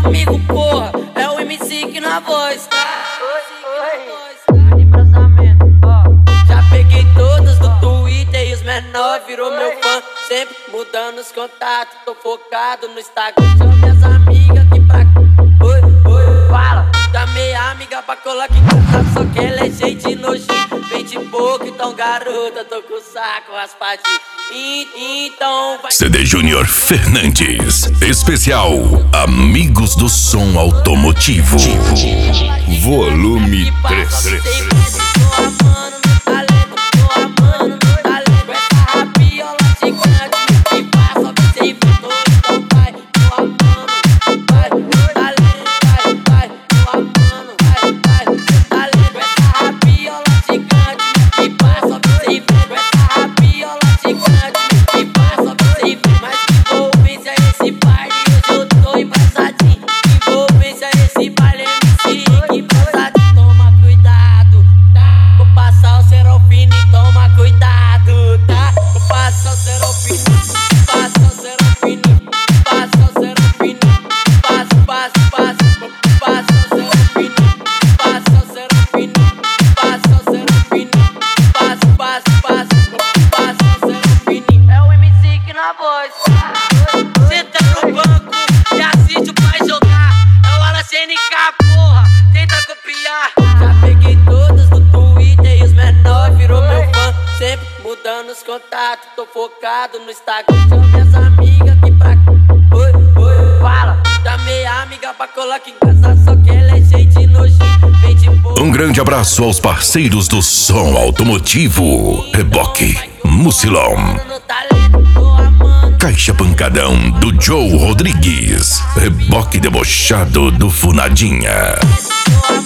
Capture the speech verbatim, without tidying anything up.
amigo, porra, é o M C que na voz. Já peguei todas do Twitter e os menores virou meu fã. Sempre mudando os contatos, tô focado no Instagram. Chamo minhas amigas aqui pra cá. Oi, oi, fala. Chamei a amiga pra colar aqui em casa, só que ela é cheia de nojinho. Vem de pouco, então garota, tô com o saco raspadinho. Então vai. C D Júnior Fernandes, especial Amigos do Som Automotivo, volume três. Cê tá no banco e assiste o pai jogar. É hora C N K, porra, tenta copiar. Já peguei todas do Twitter e os menores virou meu fã. Sempre mudando os contatos, tô focado no Instagram. Chamo minhas amigas aqui pra cá. Oi, oi, fala. Chamei a amiga pra colar aqui em casa, só que ela é cheia de nojinho. Vem de pouco. Um grande abraço aos parceiros do som automotivo: Reboque, Mucilon, Caixa Pancadão do Joe Rodrigues, Reboque Debochado do Funadinha.